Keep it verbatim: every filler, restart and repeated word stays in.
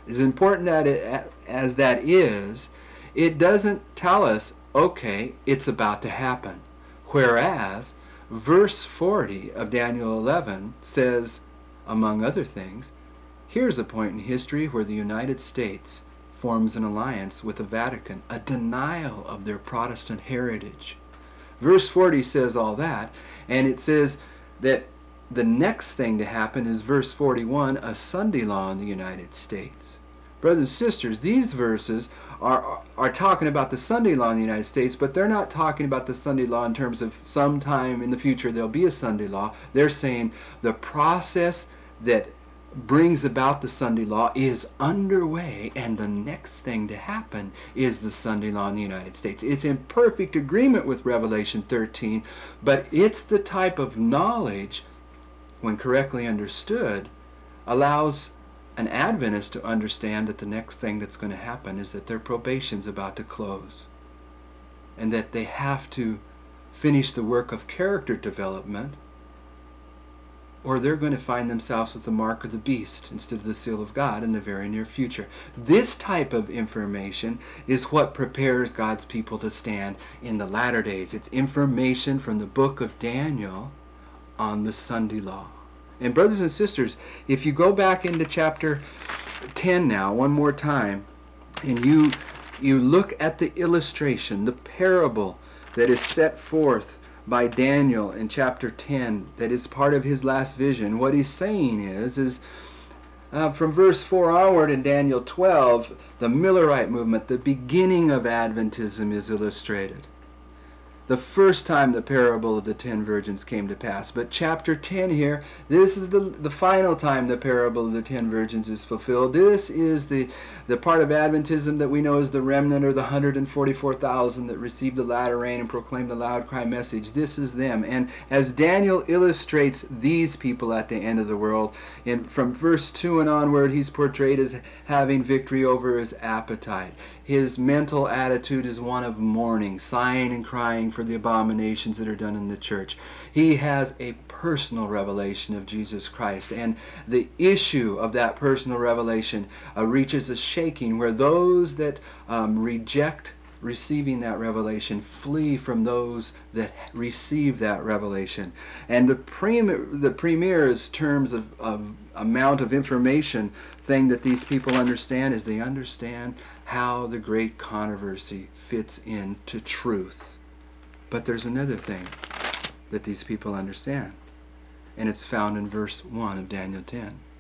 As important that it, as that is, it doesn't tell us, okay, it's about to happen. Whereas verse forty of Daniel eleven says, among other things, here's a point in history where the United States forms an alliance with the Vatican, a denial of their Protestant heritage. Verse forty says all that, and it says that the next thing to happen is verse forty-one, a Sunday law in the United States. Brothers and sisters, these verses are, are talking about the Sunday law in the United States, but they're not talking about the Sunday law in terms of sometime in the future there'll be a Sunday law. They're saying the process that brings about the Sunday law is underway, and the next thing to happen is the Sunday law in the United States. It's in perfect agreement with Revelation thirteen, but it's the type of knowledge, when correctly understood, allows an Adventist to understand that the next thing that's going to happen is that their probation's about to close, and that they have to finish the work of character development, or they're going to find themselves with the mark of the beast instead of the seal of God in the very near future. This type of information is what prepares God's people to stand in the latter days. It's information from the book of Daniel on the Sunday law. And brothers and sisters, if you go back into chapter ten now, one more time, and you you look at the illustration, the parable that is set forth by Daniel in chapter ten, that is part of his last vision, what he's saying is, is uh, from verse four onward in Daniel twelve, the Millerite movement, the beginning of Adventism, is illustrated. The first time the parable of the ten virgins came to pass. But chapter ten here, this is the, the final time the parable of the ten virgins is fulfilled. This is the, the part of Adventism that we know as the remnant, or the one hundred forty-four thousand that received the latter rain and proclaimed the loud cry message. This is them. And as Daniel illustrates these people at the end of the world, in, from verse two and onward, he's portrayed as having victory over his appetite. His mental attitude is one of mourning, sighing and crying for the abominations that are done in the church. He has a personal revelation of Jesus Christ, and the issue of that personal revelation uh, reaches a shaking where those that um, reject receiving that revelation flee from those that receive that revelation. And the, prim the premier's terms of, of amount of information thing that these people understand is they understand how the great controversy fits into truth. But there's another thing that these people understand, and it's found in verse one of Daniel ten.